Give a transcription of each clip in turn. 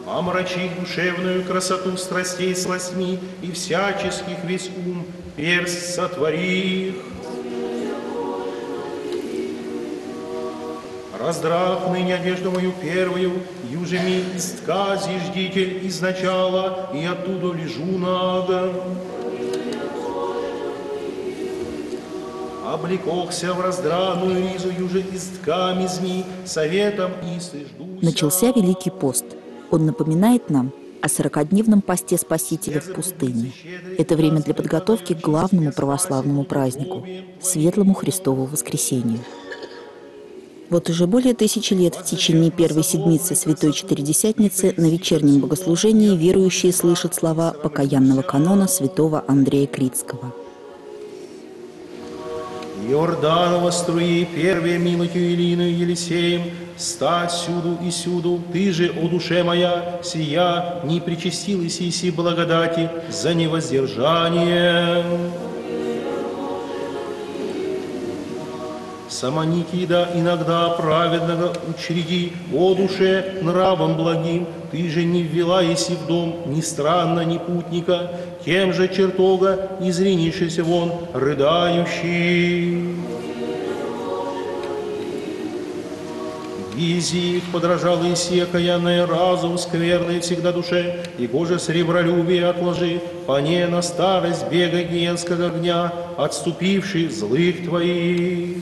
омрачи душевную красоту страстей сластьми, и всяческих весь ум перст сотвори. Раздрав ныне одежду мою первую, южеми из ткази ждитель изначала, и оттуда лежу надо. Облекохся в раздраную ризу, юже из тками зми, советом исы ждуся. Начался Великий пост. Он напоминает нам о 40-дневном посте Спасителя в пустыне. Это время для подготовки к главному православному празднику – Светлому Христову воскресению. Вот уже более 1000 лет в течение первой седмицы Святой Четыредесятницы на вечернем богослужении верующие слышат слова покаянного канона святого Андрея Критского. Иорданова струи, первые милостью Илиною Елисеем, ста сюду и сюду, ты же, о душе моя, сия, не причастилась иси благодати за невоздержание. Сама Никида иногда праведного учреди, о душе нравом благим, ты же не ввела еси в дом ни странно, ни путника, тем же чертога, изринившийся вон, рыдающий. Визи их подражала Исия, каянная разум, скверной всегда душе, и гоже сребролюбие отложи, по не на старость бега гиенского огня, отступивший злых твоих.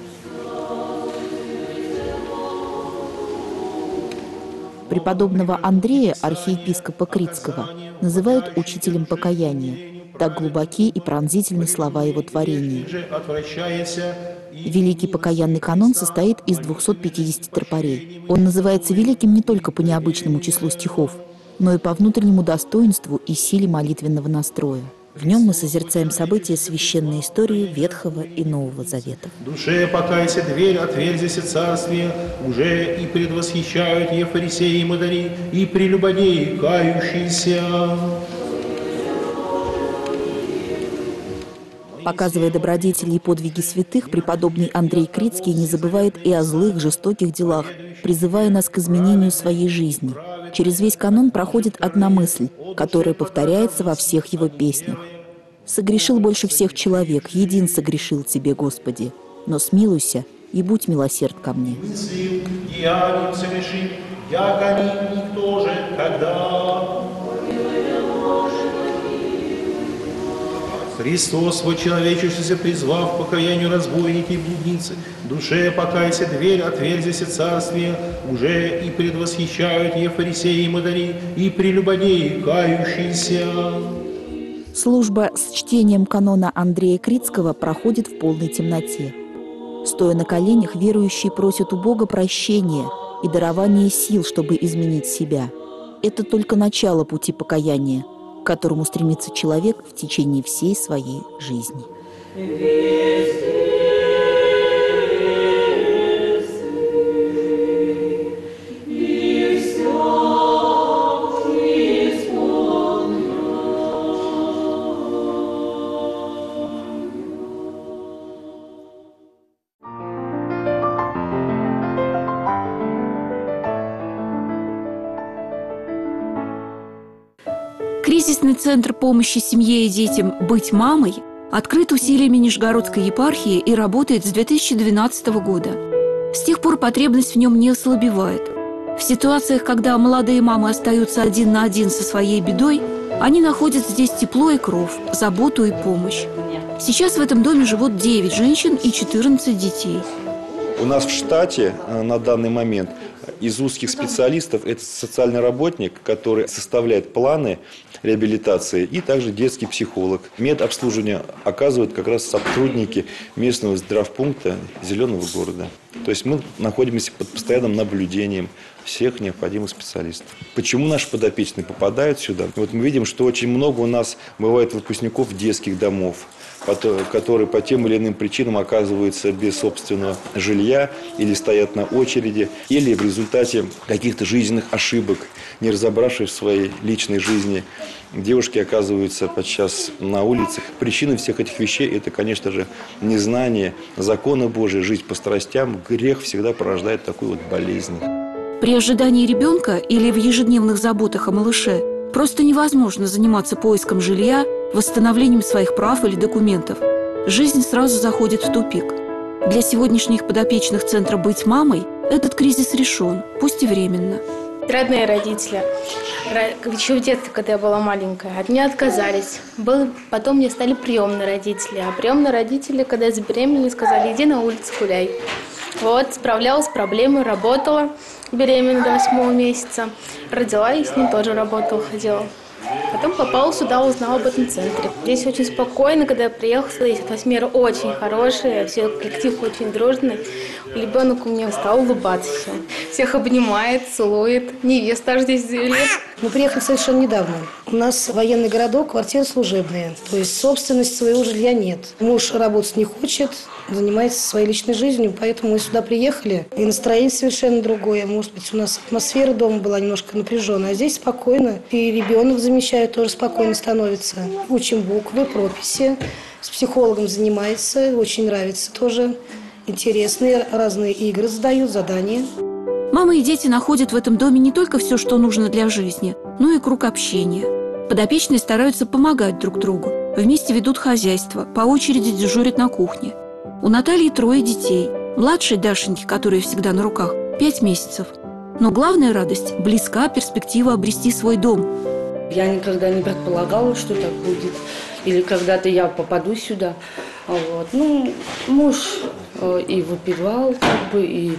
Преподобного Андрея, архиепископа Критского, называют учителем покаяния. Так глубоки и пронзительны слова его творения. Великий покаянный канон состоит из 250 тропарей. Он называется великим не только по необычному числу стихов, но и по внутреннему достоинству и силе молитвенного настроя. В нем мы созерцаем события священной истории Ветхого и Нового Заветов. Душе покайся, дверь отверзися царствие, уже и предвосхищают е фарисеи и мудари, и прелюбодеи кающиеся. Показывая добродетели и подвиги святых, преподобный Андрей Критский не забывает и о злых, жестоких делах, призывая нас к изменению своей жизни. Через весь канон проходит одна мысль, которая повторяется во всех его песнях. «Согрешил больше всех человек, един согрешил тебе, Господи, но смилуйся и будь милосерд ко мне». Христос, вочеловечившийся, призвав к покаянию разбойники и блудницы, душе покайся, дверь отверзися царствие, уже и предвосхищают е фарисеи и мудари, и прелюбодеи кающиеся. Служба с чтением канона Андрея Критского проходит в полной темноте. Стоя на коленях, верующие просят у Бога прощения и дарования сил, чтобы изменить себя. Это только начало пути покаяния, к которому стремится человек в течение всей своей жизни. Кризисный центр помощи семье и детям «Быть мамой» открыт усилиями Нижегородской епархии и работает с 2012 года. С тех пор потребность в нем не ослабевает. В ситуациях, когда молодые мамы остаются один на один со своей бедой, они находят здесь тепло и кров, заботу и помощь. Сейчас в этом доме живут 9 женщин и 14 детей. У нас в штате на данный момент из узких специалистов это социальный работник, который составляет планы реабилитации, и также детский психолог. Медобслуживание оказывают как раз сотрудники местного здравпункта Зеленого города. То есть мы находимся под постоянным наблюдением всех необходимых специалистов. Почему наши подопечные попадают сюда? Вот мы видим, что очень много у нас бывает выпускников детских домов, которые по тем или иным причинам оказываются без собственного жилья или стоят на очереди, или в результате каких-то жизненных ошибок, не разобравшись в своей личной жизни, девушки оказываются подчас на улицах. Причина всех этих вещей – это, конечно же, незнание закона Божия, жизнь по страстям. Грех всегда порождает такую вот болезнь. При ожидании ребенка или в ежедневных заботах о малыше просто невозможно заниматься поиском жилья, восстановлением своих прав или документов. Жизнь сразу заходит в тупик. Для сегодняшних подопечных Центра «Быть мамой» этот кризис решен, пусть и временно. Родные родители. Еще в детстве, когда я была маленькая, от меня отказались. Потом мне стали приемные родители. А приемные родители, когда я забеременела, сказали: иди на улицу гуляй. Вот, справлялась с проблемой, работала беременна до 8 месяца. Родила и с ним тоже работала, ходила. Потом попала сюда, узнала об этом центре. Здесь очень спокойно, когда я приехала сюда, здесь атмосфера очень хорошая, все, коллектив очень дружный. Ребенок у меня стал улыбаться всем. Всех обнимает, целует. Невеста аж здесь завели. Мы приехали совершенно недавно. У нас военный городок, квартиры служебные. То есть собственности своего жилья нет. Муж работать не хочет, занимается своей личной жизнью, поэтому мы сюда приехали. И настроение совершенно другое. Может быть, у нас атмосфера дома была немножко напряженная, а здесь спокойно. И ребенок замечает, тоже спокойно становится. Учим буквы, прописи. С психологом занимается, очень нравится тоже. Интересные разные игры задают, задания. Мамы и дети находят в этом доме не только все, что нужно для жизни, но и круг общения. Подопечные стараются помогать друг другу. Вместе ведут хозяйство, по очереди дежурят на кухне. У Натальи 3 детей. Младшей Дашеньки, которая всегда на руках, 5 месяцев. Но главная радость – близка перспектива обрести свой дом. Я никогда не предполагала, что так будет. Или когда-то я попаду сюда. Вот. Ну, муж и выпивал, и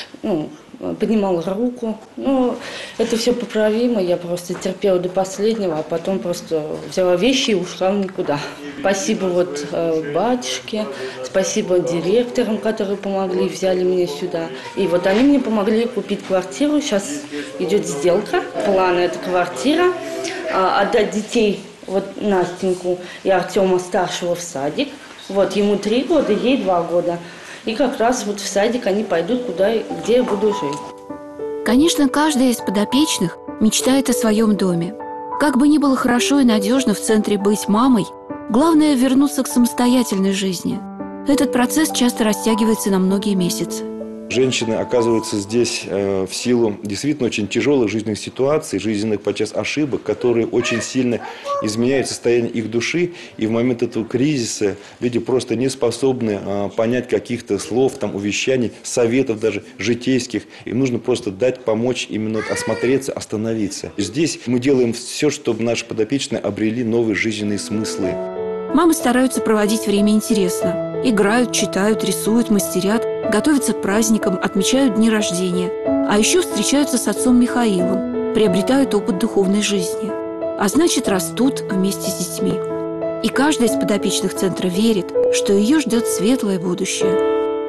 поднимал руку. Ну, это все поправимо. Я просто терпела до последнего, а потом просто взяла вещи и ушла в никуда. Спасибо батюшке, спасибо директорам, которые помогли, взяли меня сюда. И вот они мне помогли купить квартиру. Сейчас идет сделка. План – это квартира. Отдать детей, Настеньку и Артема старшего в садик. Ему 3 года, ей 2 года. И как раз в садик они пойдут где я буду жить. Конечно, каждая из подопечных мечтает о своем доме. Как бы ни было хорошо и надежно в центре быть мамой, главное – вернуться к самостоятельной жизни. Этот процесс часто растягивается на многие месяцы. Женщины оказываются здесь в силу действительно очень тяжелых жизненных ситуаций, жизненных подчас ошибок, которые очень сильно изменяют состояние их души. И в момент этого кризиса люди просто не способны понять каких-то слов, увещаний, советов даже житейских. Им нужно просто помочь именно осмотреться, остановиться. И здесь мы делаем все, чтобы наши подопечные обрели новые жизненные смыслы. Мамы стараются проводить время интересно. Играют, читают, рисуют, мастерят, готовятся к праздникам, отмечают дни рождения. А еще встречаются с отцом Михаилом, приобретают опыт духовной жизни. А значит, растут вместе с детьми. И каждая из подопечных центра верит, что ее ждет светлое будущее.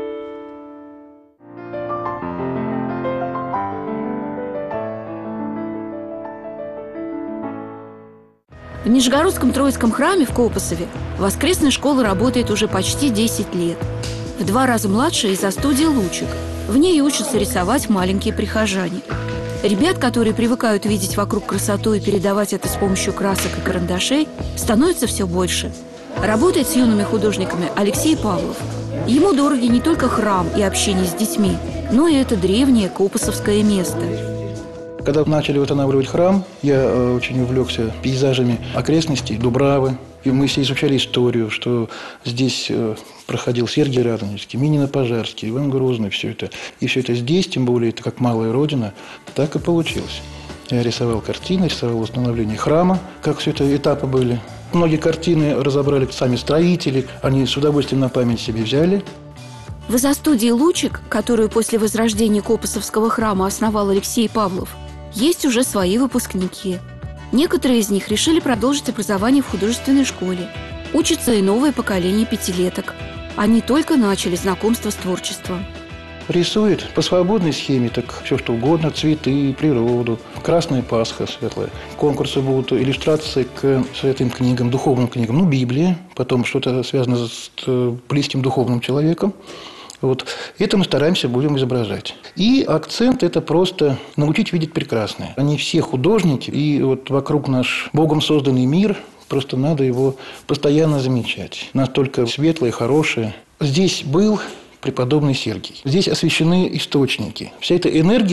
В Нижегородском Троицком храме в Копосове воскресная школа работает уже почти 10 лет. В 2 раза младше из-за студии «Лучик». В ней учатся рисовать маленькие прихожане. Ребят, которые привыкают видеть вокруг красоту и передавать это с помощью красок и карандашей, становится все больше. Работает с юными художниками Алексей Павлов. Ему дороги не только храм и общение с детьми, но и это древнее копосовское место. Когда начали восстанавливать храм, я очень увлекся пейзажами окрестностей, Дубравы. И мы все изучали историю, что здесь проходил Сергий Радонежский, Минино-Пожарский, Иван Грозный, все это. И все это здесь, тем более это как малая родина, так и получилось. Я рисовал картины, рисовал восстановление храма, как все это этапы были. Многие картины разобрали сами строители, они с удовольствием на память себе взяли. В изо-студии «Лучик», которую после возрождения Копосовского храма основал Алексей Павлов, есть уже свои выпускники. Некоторые из них решили продолжить образование в художественной школе. Учатся и новое поколение 5-леток. Они только начали знакомство с творчеством. Рисует по свободной схеме, так все что угодно, цветы, природу, Красная Пасха светлая. Конкурсы будут, иллюстрации к святым книгам, духовным книгам, Библия, потом что-то связано с близким духовным человеком. Это мы стараемся будем изображать. И акцент – это просто научить видеть прекрасное. Они все художники, и вокруг наш Богом созданный мир, просто надо его постоянно замечать. Настолько светлое, хорошее. Здесь был преподобный Сергий. Здесь освящены источники. Вся эта энергия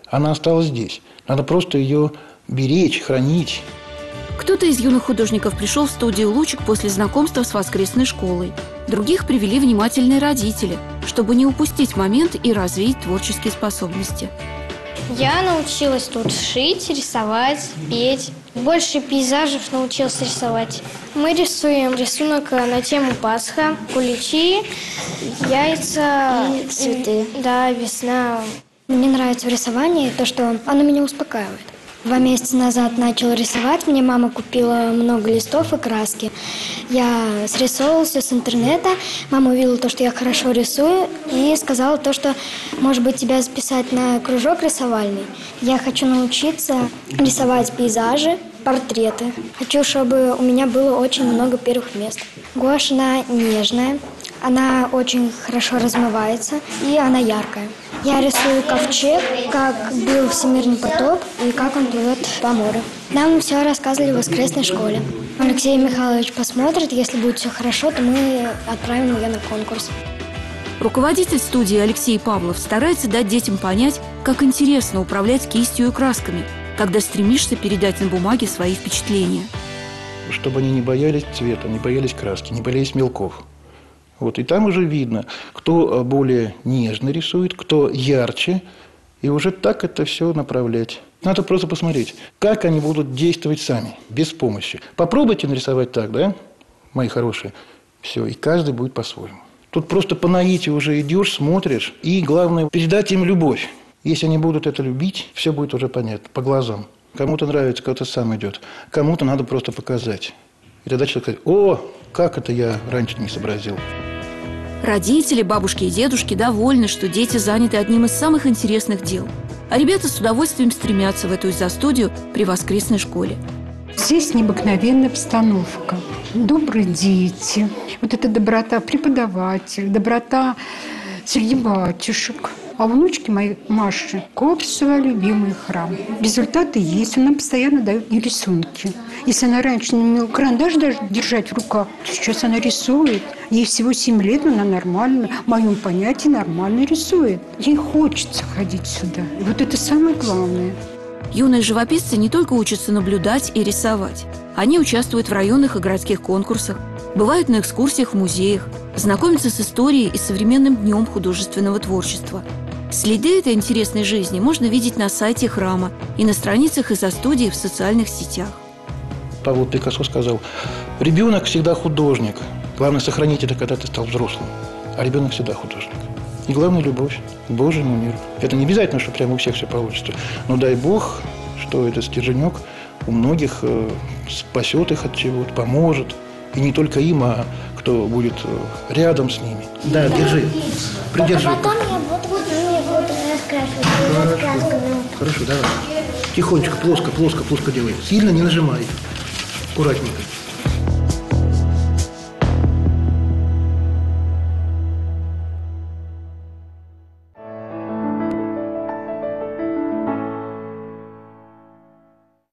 Она осталась здесь. Надо просто ее беречь, хранить. Кто-то из юных художников пришел в студию «Лучик» после знакомства с воскресной школой. Других привели внимательные родители, чтобы не упустить момент и развить творческие способности. Я научилась тут шить, рисовать, петь. Больше пейзажев научилась рисовать. Мы рисуем рисунок на тему Пасха, куличи, яйца, цветы. Да, весна. Мне нравится в рисовании то, что оно меня успокаивает. 2 месяца назад начала рисовать. Мне мама купила много листов и краски. Я срисовывала все с интернета. Мама увидела то, что я хорошо рисую, и сказала то, что, может быть, тебя записать на кружок рисовальный. Я хочу научиться рисовать пейзажи, портреты. Хочу, чтобы у меня было очень много первых мест. Гуашь, она нежная, она очень хорошо размывается, и она яркая. Я рисую ковчег, как был всемирный потоп и как он плывет по морю. Нам все рассказывали в воскресной школе. Алексей Михайлович посмотрит, если будет все хорошо, то мы отправим ее на конкурс. Руководитель студии Алексей Павлов старается дать детям понять, как интересно управлять кистью и красками, когда стремишься передать на бумаге свои впечатления. Чтобы они не боялись цвета, не боялись краски, не боялись мелков. Вот, и там уже видно, кто более нежно рисует, кто ярче, и уже так это все направлять. Надо просто посмотреть, как они будут действовать сами, без помощи. Попробуйте нарисовать так, да, мои хорошие? Все, и каждый будет по-своему. Тут просто по наитию уже идешь, смотришь, и главное, передать им любовь. Если они будут это любить, все будет уже понятно, по глазам. Кому-то нравится, кто-то сам идет, кому-то надо просто показать. И тогда человек говорит: о, как это я раньше не сообразил. Родители, бабушки и дедушки довольны, что дети заняты одним из самых интересных дел. А ребята с удовольствием стремятся в эту изо-студию при воскресной школе. Здесь необыкновенная обстановка. Добрые дети. Вот эта доброта преподаватель, доброта среди батюшек. А внучки моей Маши Копсова любимый храм. Результаты есть. Она постоянно дает мне рисунки. Если она раньше не умела карандаш даже держать в руках, то сейчас она рисует. Ей всего 7 лет, но она нормально, в моем понятии, нормально рисует. Ей хочется ходить сюда. И вот это самое главное. Юные живописцы не только учатся наблюдать и рисовать. Они участвуют в районных и городских конкурсах, бывают на экскурсиях в музеях, знакомятся с историей и современным днем художественного творчества. Следы этой интересной жизни можно видеть на сайте храма и на страницах изо-студии в социальных сетях. Павел Пикассо сказал: ребенок всегда художник. Главное сохранить это, когда ты стал взрослым. А ребенок всегда художник. И главное – любовь к Божьему миру. Это не обязательно, что прямо у всех все получится. Но дай Бог, что этот стерженек у многих спасет их от чего-то, поможет. И не только им, а кто будет рядом с ними. Да, держи. Придержи. А потом я буду раскрашивать. Хорошо, давай. Тихонечко, плоско делай. Сильно не нажимай. Аккуратненько.